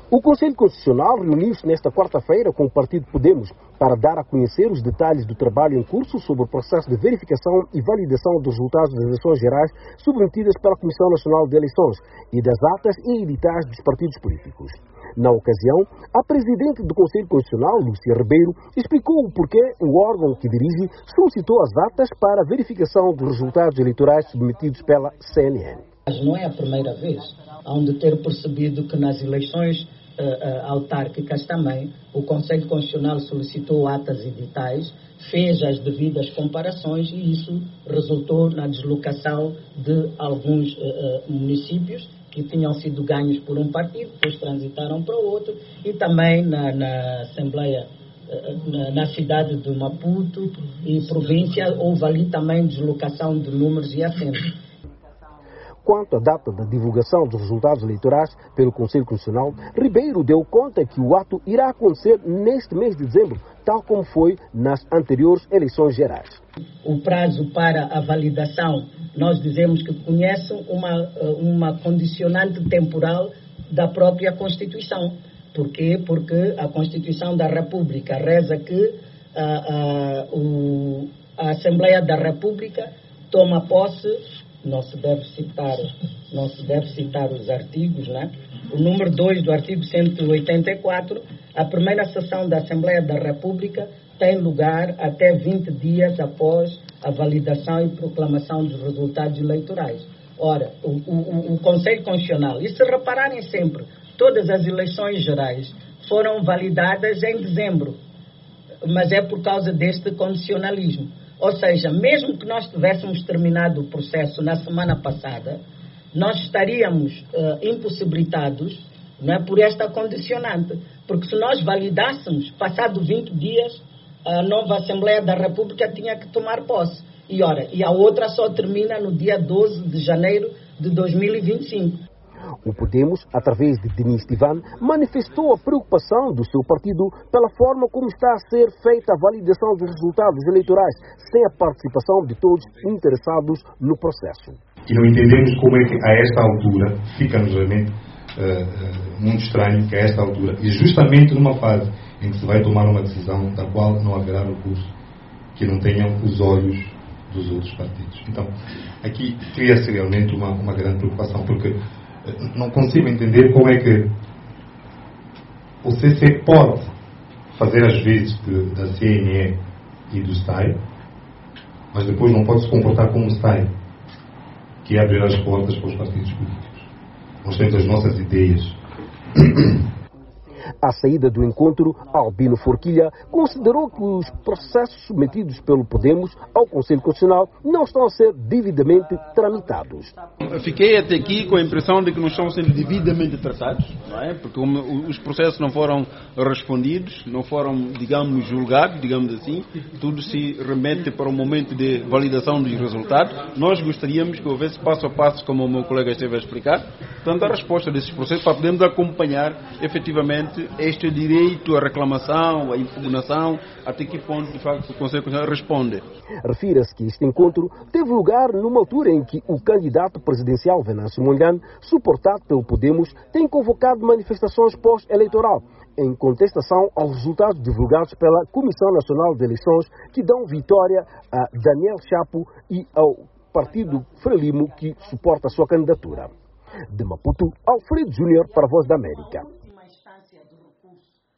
O Conselho Constitucional reuniu-se nesta quarta-feira com o Partido Podemos para dar a conhecer os detalhes do trabalho em curso sobre o processo de verificação e validação dos resultados das eleições gerais submetidas pela Comissão Nacional de Eleições e das atas e editais dos partidos políticos. Na ocasião, a presidente do Conselho Constitucional, Lúcia Ribeiro, explicou o porquê o órgão que dirige solicitou as atas para a verificação dos resultados eleitorais submetidos pela CNN. Não é a primeira vez. Hão de ter percebido que nas eleições autárquicas também o Conselho Constitucional solicitou atas editais, fez as devidas comparações e isso resultou na deslocação de alguns municípios que tinham sido ganhos por um partido, depois transitaram para outro, e também na Assembleia, na cidade de Maputo e província, houve ali também deslocação de números e assentos. Quanto à data da divulgação dos resultados eleitorais pelo Conselho Constitucional, Ribeiro deu conta que o ato irá acontecer neste mês de dezembro, tal como foi nas anteriores eleições gerais. O prazo para a validação, nós dizemos que conhece uma condicionante temporal da própria Constituição. Por quê? Porque a Constituição da República reza que a Assembleia da República toma posse. Não se deve citar os artigos, né? O número 2 do artigo 184, a primeira sessão da Assembleia da República tem lugar até 20 dias após a validação e proclamação dos resultados eleitorais. Ora, o Conselho Constitucional, e se repararem sempre, todas as eleições gerais foram validadas em dezembro, mas é por causa deste condicionalismo. Ou seja, mesmo que nós tivéssemos terminado o processo na semana passada, nós estaríamos impossibilitados, não é, por esta condicionante. Porque se nós validássemos, passado 20 dias, a nova Assembleia da República tinha que tomar posse. E a outra só termina no dia 12 de janeiro de 2025. O Podemos, através de Denis Tivan, manifestou a preocupação do seu partido pela forma como está a ser feita a validação dos resultados eleitorais, sem a participação de todos interessados no processo. E não entendemos como é que a esta altura, fica-nos realmente muito estranho que a esta altura, e justamente numa fase em que se vai tomar uma decisão da qual não haverá recurso, que não tenham os olhos dos outros partidos. Então, aqui cria-se realmente uma grande preocupação, porque não consigo entender como é que o CC pode fazer as vezes da CNE e do STAI, mas depois não pode se comportar como o STAI, que é abrir as portas para os partidos políticos. Nós temos as nossas ideias. À saída do encontro, Albino Forquilha considerou que os processos submetidos pelo Podemos ao Conselho Constitucional não estão a ser devidamente tramitados. Fiquei até aqui com a impressão de que não estão sendo devidamente tratados, não é? Porque os processos não foram respondidos, não foram, digamos, julgados, digamos assim. Tudo se remete para o momento de validação dos resultados. Nós gostaríamos que houvesse passo a passo, como o meu colega esteve a explicar, tanto a resposta desses processos para podermos acompanhar efetivamente este direito à reclamação, à impugnação, até que ponto, de facto, o Conselho Constitucional responde. Refira-se que este encontro teve lugar numa altura em que o candidato presidencial Venâncio Mondlane, suportado pelo Podemos, tem convocado manifestações pós-eleitoral, em contestação aos resultados divulgados pela Comissão Nacional de Eleições, que dão vitória a Daniel Chapo e ao partido Frelimo, que suporta a sua candidatura. De Maputo, Alfredo Júnior para a Voz da América.